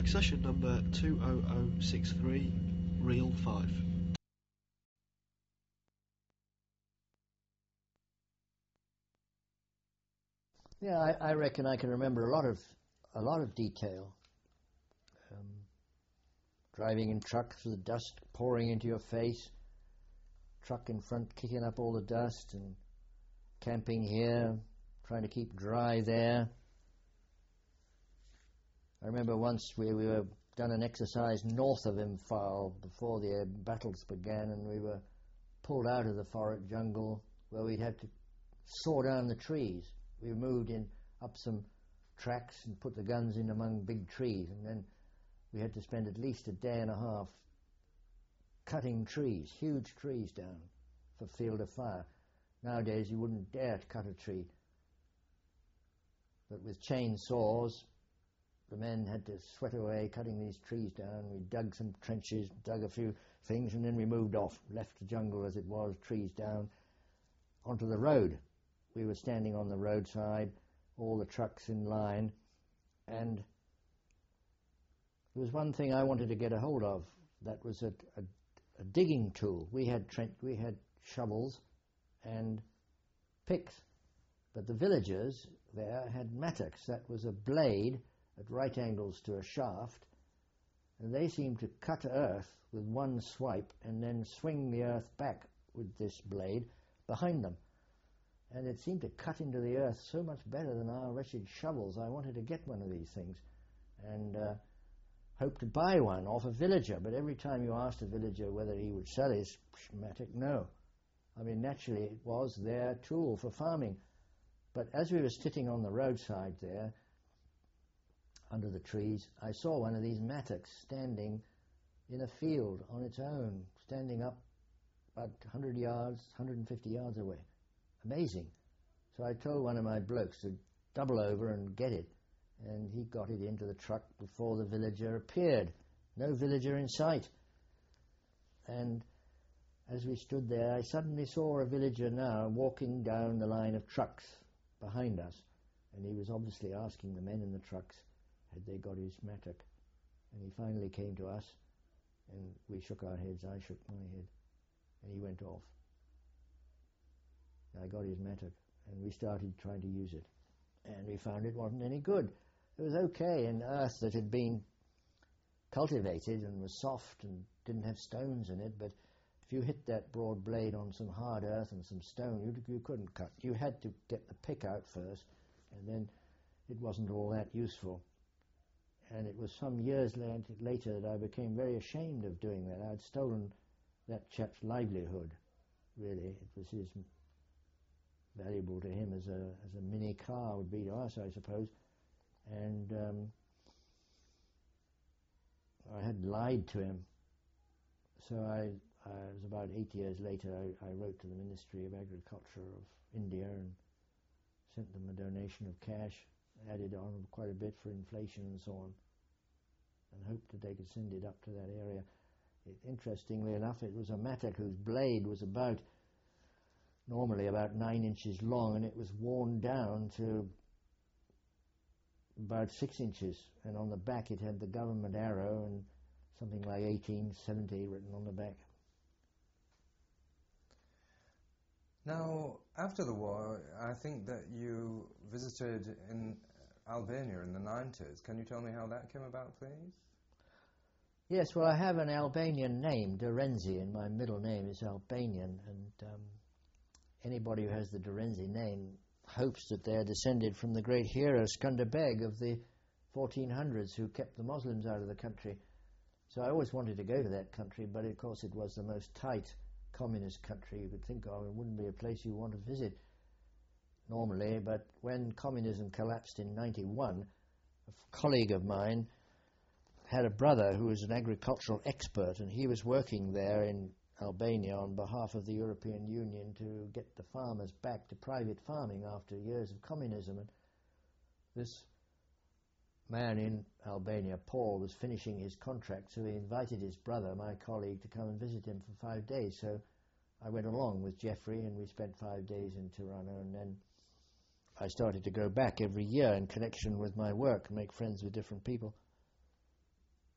Accession number 20063, Reel 5. Yeah, I reckon I can remember a lot of detail. Driving in trucks with the dust pouring into your face, truck in front kicking up all the dust, and camping here, trying to keep dry there. I remember once we were done an exercise north of Imphal before the battles began, and we were pulled out of the forest jungle where we'd had to saw down the trees. We moved in up some tracks and put the guns in among big trees, and then we had to spend at least a day and a half cutting trees, huge trees down for field of fire. Nowadays you wouldn't dare to cut a tree, but with chainsaws the men had to sweat away cutting these trees down. We dug some trenches, dug a few things, and then we moved off, left the jungle as it was, trees down, onto the road. We were standing on the roadside, all the trucks in line, and there was one thing I wanted to get a hold of. That was a digging tool. We had shovels and picks, but the villagers there had mattocks. That was a blade at right angles to a shaft, and they seemed to cut earth with one swipe and then swing the earth back with this blade behind them. And it seemed to cut into the earth so much better than our wretched shovels. I wanted to get one of these things and hoped to buy one off a villager, but every time you asked a villager whether he would sell his mattock, no. I mean, naturally it was their tool for farming. But as we were sitting on the roadside there, under the trees, I saw one of these mattocks standing in a field on its own, standing up about 100 yards, 150 yards away. Amazing. So I told one of my blokes to double over and get it, and he got it into the truck before the villager appeared. No villager in sight. And as we stood there, I suddenly saw a villager now walking down the line of trucks behind us, and he was obviously asking the men in the trucks had they got his mattock. And he finally came to us, and we shook our heads. I shook my head, and he went off. I got his mattock, and we started trying to use it, and we found it wasn't any good. It was okay in earth that had been cultivated and was soft and didn't have stones in it, but if you hit that broad blade on some hard earth and some stone, you couldn't cut. You had to get the pick out first, and then it wasn't all that useful. And it was some years later that I became very ashamed of doing that. I'd stolen that chap's livelihood, really. It was his valuable to him as a mini car would be to us, I suppose. And I had lied to him. So I was about 8 years later, I wrote to the Ministry of Agriculture of India and sent them a donation of cash, added on quite a bit for inflation and so on, and hoped that they could send it up to that area. Interestingly enough, it was a mattock whose blade was normally about 9 inches long, and it was worn down to about 6 inches, and on the back it had the government arrow and something like 1870 written on the back. Now, after the war, I think that you visited in Albania in the 90s. Can you tell me how that came about, please? Yes, well, I have an Albanian name, Derenzi, and my middle name is Albanian, and anybody who has the Derenzi name hopes that they're descended from the great hero Skanderbeg of the 1400s, who kept the Muslims out of the country. So I always wanted to go to that country, but of course it was the most tight communist country you could think of. It wouldn't be a place you want to visit normally, but when communism collapsed in 91, a colleague of mine had a brother who was an agricultural expert, and he was working there in Albania on behalf of the European Union to get the farmers back to private farming after years of communism. And this man in Albania, Paul, was finishing his contract, so he invited his brother, my colleague, to come and visit him for 5 days. So I went along with Jeffrey, and we spent 5 days in Tirana, and then I started to go back every year in connection with my work, make friends with different people.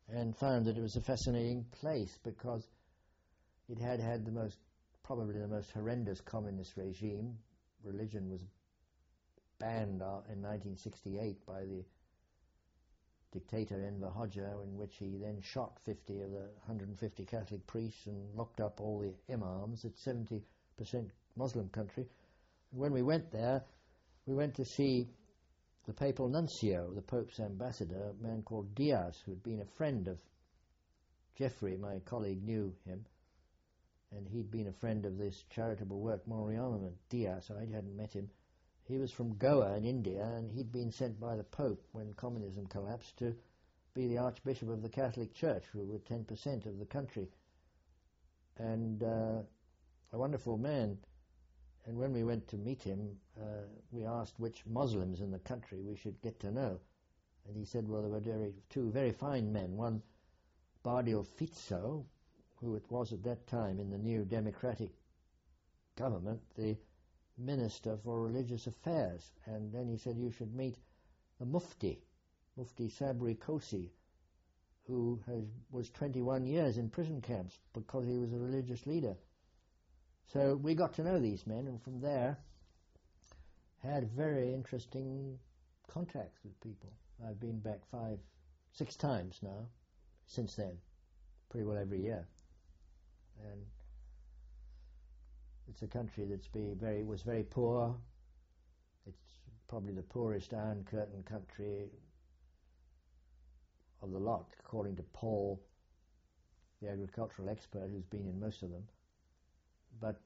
and found that it was a fascinating place because it had had probably the most horrendous communist regime. Religion was banned in 1968 by the dictator Enver Hoxha, in which he then shot 50 of the 150 Catholic priests and locked up all the imams. It's 70% Muslim country. And when we went there, we went to see the papal nuncio, the Pope's ambassador, a man called Diaz, who had been a friend of Jeffrey, my colleague, knew him, and he'd been a friend of this charitable work, Mon Rearmament. Diaz, I hadn't met him. He was from Goa in India, and he'd been sent by the Pope when communism collapsed to be the Archbishop of the Catholic Church, who were 10% of the country. And a wonderful man. And when we went to meet him, we asked which Muslims in the country we should get to know. And he said, well, there were two very fine men. One, Bardil Fizzo, who it was at that time in the new democratic government, the Minister for Religious Affairs. And then he said, you should meet the Mufti Sabri Kosi, who was 21 years in prison camps because he was a religious leader. So we got to know these men, and from there had very interesting contacts with people. I've been back 5-6 times now since then, pretty well every year. And it's a country was very poor. It's probably the poorest Iron Curtain country of the lot, according to Paul, the agricultural expert who's been in most of them. But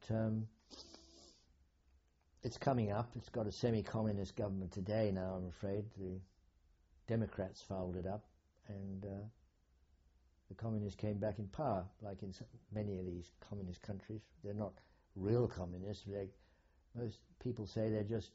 it's coming up. It's got a semi-communist government today now, I'm afraid. The Democrats fouled it up, and the communists came back in power, like in many of these communist countries. They're not real communists. Most people say they're just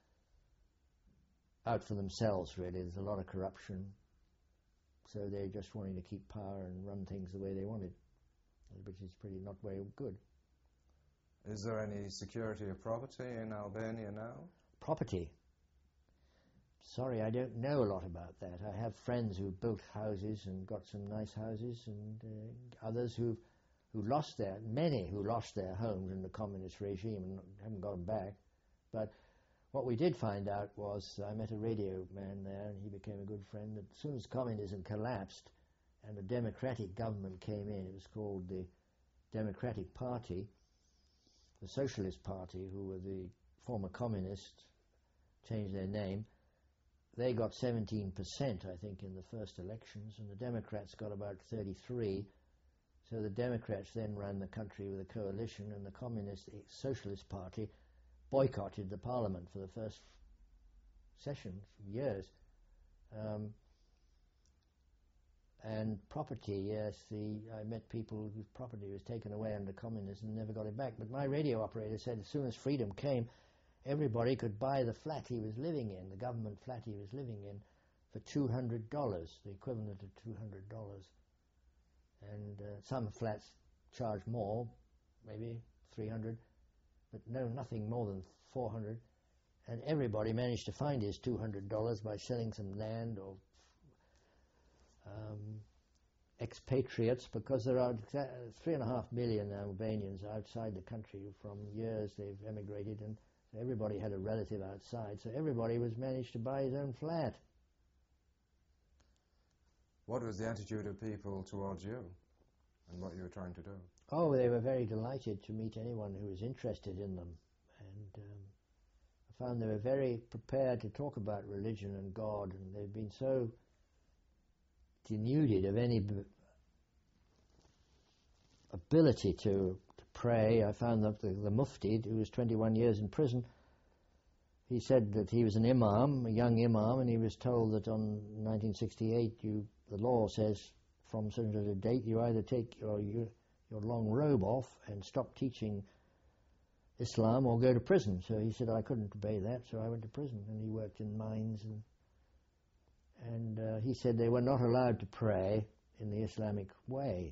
out for themselves, really. There's a lot of corruption, so they're just wanting to keep power and run things the way they wanted, which is pretty not very good. Is there any security of property in Albania now? Property? Sorry, I don't know a lot about that. I have friends who built houses and got some nice houses, and others many who lost their homes in the communist regime and haven't got them back. But what we did find out was, I met a radio man there, and he became a good friend, that as soon as communism collapsed and a democratic government came in, it was called the Democratic Party, the Socialist Party, who were the former communists, changed their name. They got 17%, I think, in the first elections, and the Democrats got about 33%. So the Democrats then ran the country with a coalition, and the Socialist Party boycotted the parliament for the first session for years. And property, yes, I met people whose property was taken away under communism and never got it back. But my radio operator said as soon as freedom came, everybody could buy the flat he was living in, the government flat he was living in, for $200, the equivalent of $200. And some flats charge more, maybe $300, but nothing more than $400. And everybody managed to find his $200 by selling some land or expatriates, because there are 3.5 million Albanians outside the country. From years they've emigrated, and everybody had a relative outside, so everybody managed to buy his own flat. What was the attitude of people towards you and what you were trying to do? Oh, they were very delighted to meet anyone who was interested in them, and I found they were very prepared to talk about religion and God, and they've been so denuded of any ability to pray. I found that the Mufti, who was 21 years in prison, he said that he was an imam, a young imam, and he was told that on 1968, the law says from such a date you either take your long robe off and stop teaching Islam or go to prison. So he said, I couldn't obey that, so I went to prison, and he worked in mines, and he said they were not allowed to pray in the Islamic way,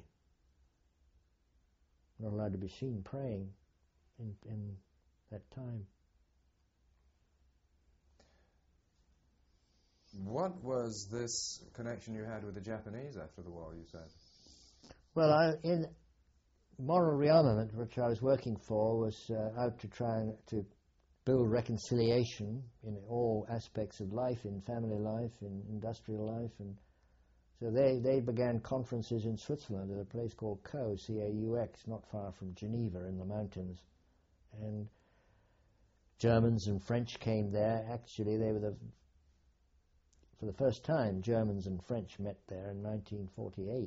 not allowed to be seen praying in that time. What was this connection you had with the Japanese after the war, you said? Well, in moral rearmament, which I was working for, was out to try and to build reconciliation in all aspects of life, in family life, in industrial life, and so they began conferences in Switzerland at a place called Caux, C-A-U-X, not far from Geneva in the mountains, and Germans and French came there. Actually, they were for the first time, Germans and French met there in 1948.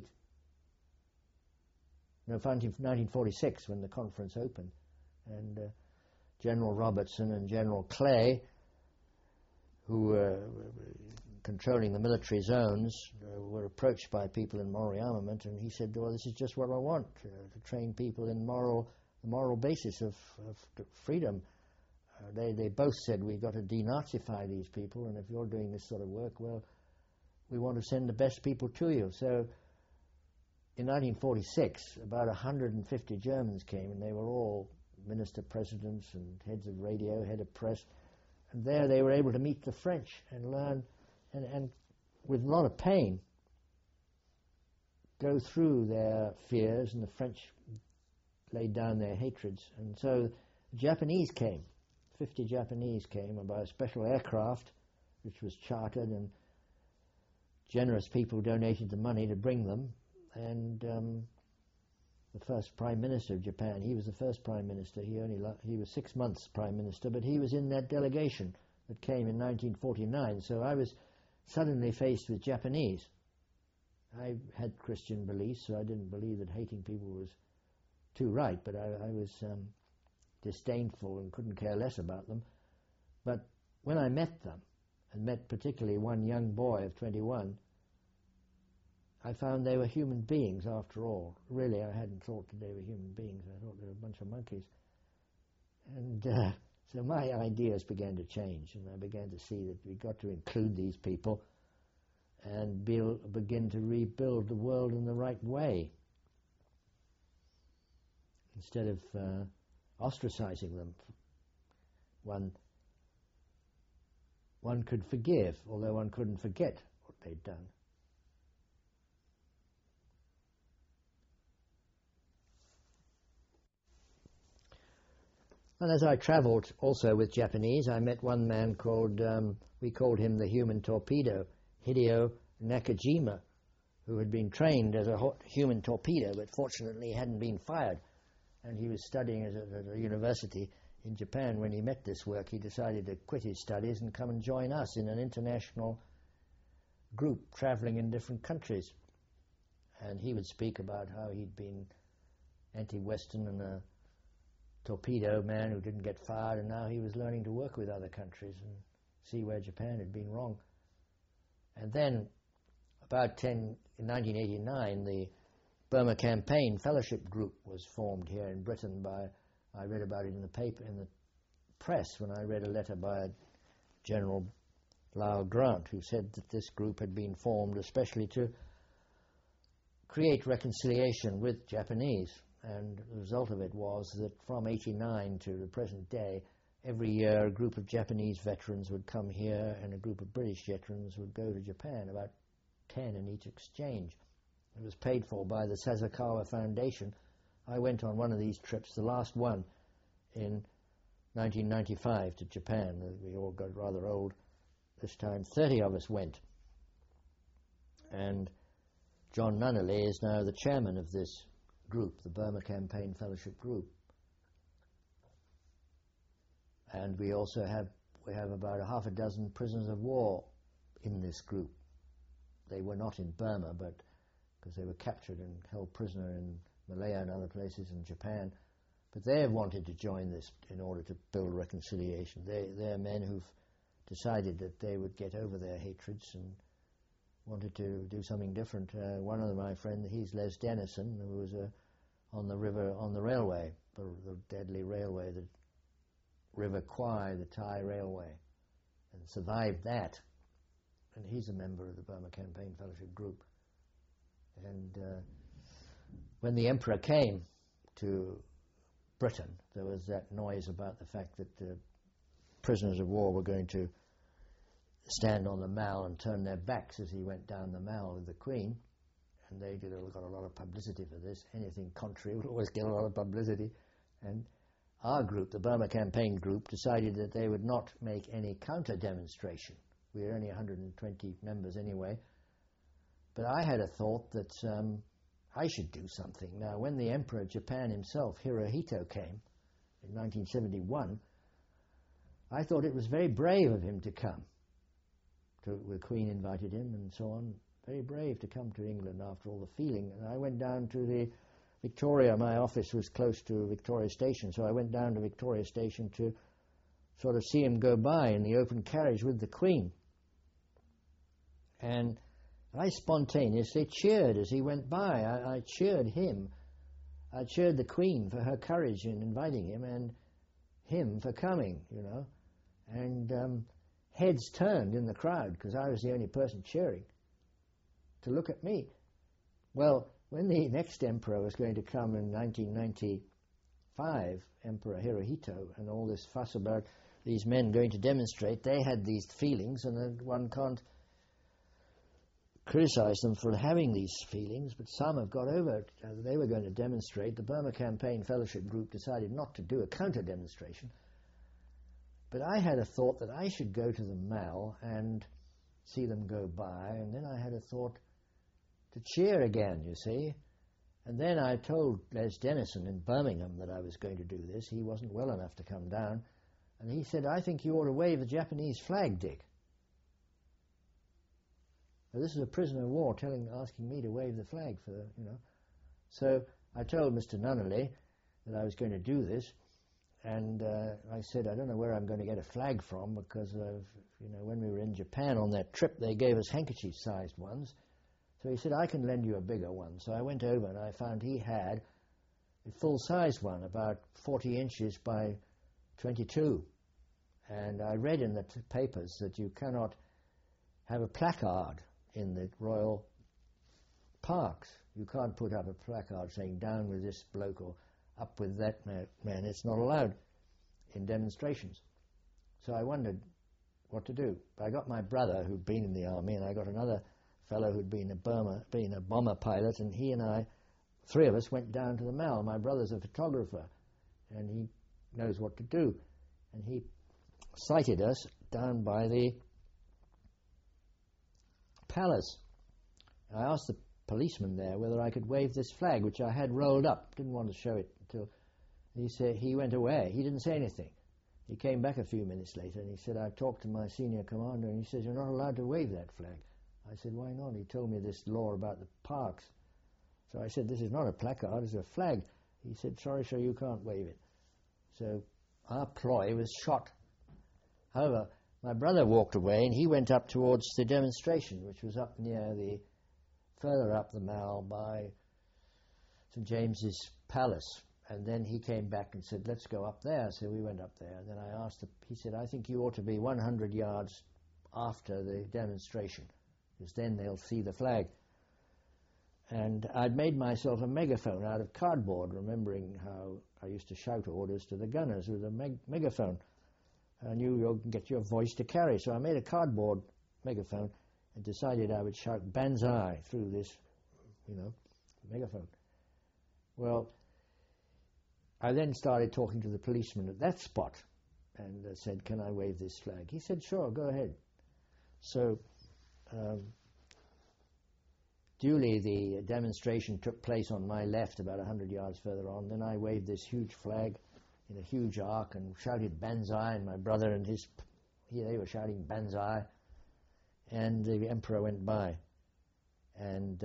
No, 1946, when the conference opened, and General Robertson and General Clay, who were controlling the military zones, were approached by people in moral rearmament, and he said, well, this is just what I want, to train people in the moral basis of freedom. They both said, we've got to denazify these people, and if you're doing this sort of work, well, we want to send the best people to you. So in 1946, about 150 Germans came, and they were all minister-presidents and heads of radio, head of press, and there they were able to meet the French and learn, and with a lot of pain, go through their fears, and the French laid down their hatreds. And so the Japanese came. 50 Japanese came by a special aircraft, which was chartered, and generous people donated the money to bring them. And the first Prime Minister of Japan, he was the first Prime Minister. He was 6 months Prime Minister, but he was in that delegation that came in 1949. So I was suddenly faced with Japanese. I had Christian beliefs, so I didn't believe that hating people was too right, but I was disdainful and couldn't care less about them. But when I met them, and met particularly one young boy of 21, I found they were human beings after all. Really, I hadn't thought that they were human beings. I thought they were a bunch of monkeys. And so my ideas began to change, and I began to see that we've got to include these people and begin to rebuild the world in the right way, instead of ostracizing them. One could forgive, although one couldn't forget what they'd done. And as I travelled also with Japanese, I met one man called, we called him the human torpedo, Hideo Nakajima, who had been trained as a human torpedo, but fortunately hadn't been fired. And he was studying at a university in Japan. When he met this work, he decided to quit his studies and come and join us in an international group travelling in different countries. And he would speak about how he'd been anti-Western and a torpedo man who didn't get fired, and now he was learning to work with other countries and see where Japan had been wrong. And then, in 1989, the Burma Campaign Fellowship Group was formed here in Britain I read about it in the paper, in the press, when I read a letter by General Lau Grant, who said that this group had been formed especially to create reconciliation with Japanese. And the result of it was that from 1989 to the present day, every year a group of Japanese veterans would come here and a group of British veterans would go to Japan, about 10 in each exchange. It was paid for by the Sasakawa Foundation. I went on one of these trips, the last one, in 1995 to Japan. We all got rather old this time. 30 of us went. And John Nunnally is now the chairman of this group, the Burma Campaign Fellowship Group. And we also have about half a dozen prisoners of war in this group. They were not in Burma, but because they were captured and held prisoner in Malaya and other places in Japan. But they have wanted to join this in order to build reconciliation. They're men who've decided that they would get over their hatreds and wanted to do something different. One of my friends, he's Les Dennison, who was on the railway, the deadly railway, the River Kwai, the Thai railway, and survived that. And he's a member of the Burma Campaign Fellowship Group. And when the Emperor came to Britain, there was that noise about the fact that prisoners of war were going to stand on the Mall and turn their backs as he went down the Mall with the Queen, and they got a lot of publicity for this. Anything contrary would always get a lot of publicity. And our group, the Burma Campaign group, decided that they would not make any counter-demonstration. We were only 120 members anyway. But I had a thought that I should do something. Now, when the Emperor of Japan himself, Hirohito, came in 1971, I thought it was very brave of him to come. The Queen invited him and so on. Very brave to come to England after all the feeling. And I went down to the Victoria. My office was close to Victoria Station, so I went down to Victoria Station to sort of see him go by in the open carriage with the Queen. And I spontaneously cheered as he went by. I cheered him. I cheered the Queen for her courage in inviting him, and him for coming, you know. And heads turned in the crowd, because I was the only person cheering, to look at me. Well, when the next emperor was going to come in 1995, Emperor Hirohito, and all this fuss about these men going to demonstrate, they had these feelings, and one can't criticize them for having these feelings, but some have got over it. They were going to demonstrate. The Burma Campaign Fellowship Group decided not to do a counter-demonstration. But I had a thought that I should go to the Mall and see them go by, and then I had a thought to cheer again, you see. And then I told Les Denison in Birmingham that I was going to do this. He wasn't well enough to come down. And he said, "I think you ought to wave the Japanese flag, Dick." Now, this is a prisoner of war asking me to wave the flag for, you know. So I told Mr. Nunnally that I was going to do this. And I said, I don't know where I'm going to get a flag from, because of, you know, when we were in Japan on that trip, they gave us handkerchief-sized ones. So he said, I can lend you a bigger one. So I went over and I found he had a full-size one, about 40 inches by 22. And I read in the papers that you cannot have a placard in the royal parks. You can't put up a placard saying, down with this bloke, or up with that man. It's not allowed in demonstrations. So I wondered what to do. I got my brother, who'd been in the army, and I got another fellow who'd been a bomber pilot, and he and I, three of us, went down to the Mall. My brother's a photographer, and he knows what to do. And he sighted us down by the palace. I asked the policeman there whether I could wave this flag, which I had rolled up. Didn't want to show it until he said he went away. He didn't say anything. He came back a few minutes later and he said, I talked to my senior commander, and he says, you're not allowed to wave that flag. I said, why not? He told me this law about the parks. So I said, this is not a placard, it's a flag. He said, sorry, sir, you can't wave it. So our ploy was shot. However, my brother walked away and he went up towards the demonstration, which was up near further up the Mall by St. James's Palace. And then he came back and said, let's go up there. So we went up there. And then I asked he said, I think you ought to be 100 yards after the demonstration, because then they'll see the flag. And I'd made myself a megaphone out of cardboard, remembering how I used to shout orders to the gunners with a megaphone. I knew you can get your voice to carry. So I made a cardboard megaphone and decided I would shout Banzai through this, megaphone. Well, I then started talking to the policeman at that spot and said, can I wave this flag? He said, sure, go ahead. So duly the demonstration took place on my left about 100 yards further on. Then I waved this huge flag in a huge arc and shouted Banzai, and my brother and they were shouting Banzai, and the emperor went by. And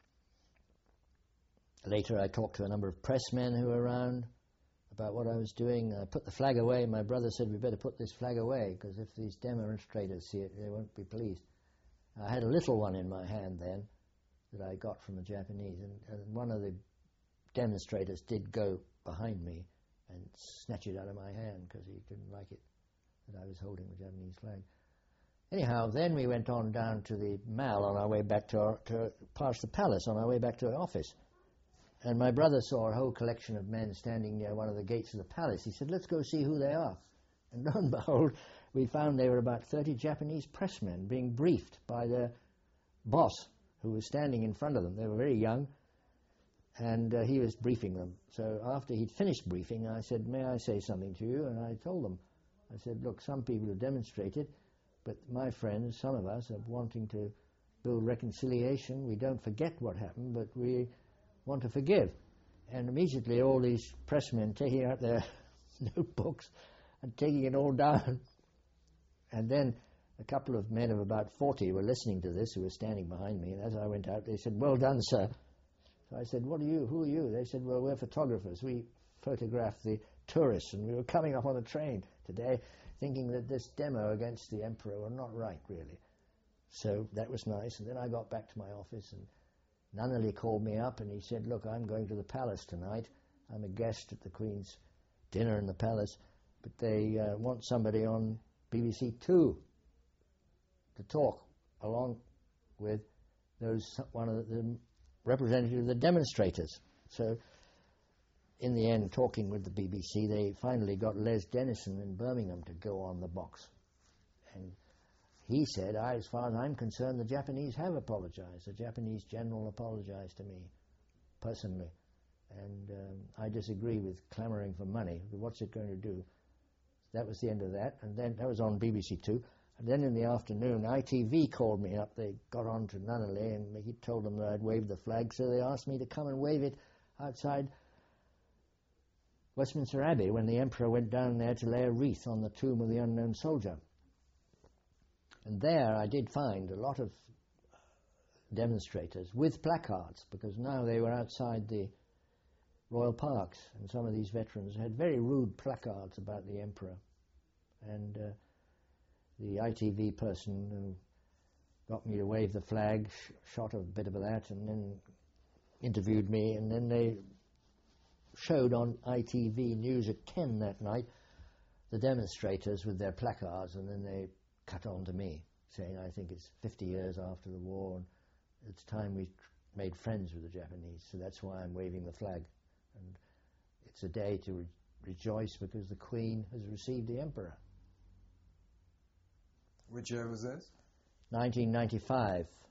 later I talked to a number of pressmen who were around about what I was doing. I put the flag away. My brother said, we better put this flag away, because if these demonstrators see it, they won't be pleased. I had a little one in my hand then that I got from the Japanese, and one of the demonstrators did go behind me and snatch it out of my hand because he didn't like it that I was holding the Japanese flag. Anyhow, then we went on down to the Mall on our way back past the palace, on our way back to our office. And my brother saw a whole collection of men standing near one of the gates of the palace. He said, let's go see who they are. And lo and behold, we found there were about 30 Japanese pressmen being briefed by their boss, who was standing in front of them. They were very young, and he was briefing them. So after he'd finished briefing, I said, may I say something to you? And I told them, I said, look, some people have demonstrated, but my friends, some of us, are wanting to build reconciliation. We don't forget what happened, but we want to forgive. And immediately all these pressmen taking out their notebooks and taking it all down. And then a couple of men of about 40 were listening to this, who were standing behind me, and as I went out, they said, well done, sir. So I said, what are you? Who are you? They said, well, we're photographers. We photograph the tourists, and we were coming up on the train today thinking that this demo against the emperor were not right, really. So that was nice. And then I got back to my office, and Nunnally called me up, and he said, look, I'm going to the palace tonight. I'm a guest at the Queen's dinner in the palace, but they want somebody on BBC Two to talk along with one of the representatives of the demonstrators. So in the end, talking with the BBC, they finally got Les Dennison in Birmingham to go on the box. And he said, as far as I'm concerned, the Japanese have apologized. The Japanese general apologized to me personally. And I disagree with clamoring for money. What's it going to do? That was the end of that. And then that was on BBC Two. And then in the afternoon, ITV called me up. They got on to Nunnally, and he told them that I'd waved the flag, so they asked me to come and wave it outside Westminster Abbey when the Emperor went down there to lay a wreath on the tomb of the unknown soldier. And there I did find a lot of demonstrators with placards, because now they were outside the royal parks, and some of these veterans had very rude placards about the Emperor. And the ITV person who got me to wave the flag shot a bit of that and then interviewed me, and then they showed on ITV News at 10 that night the demonstrators with their placards, and then they cut on to me, saying, I think it's 50 years after the war, and it's time we made friends with the Japanese, so that's why I'm waving the flag. And it's a day to rejoice because the Queen has received the Emperor. Which year was this? 1995.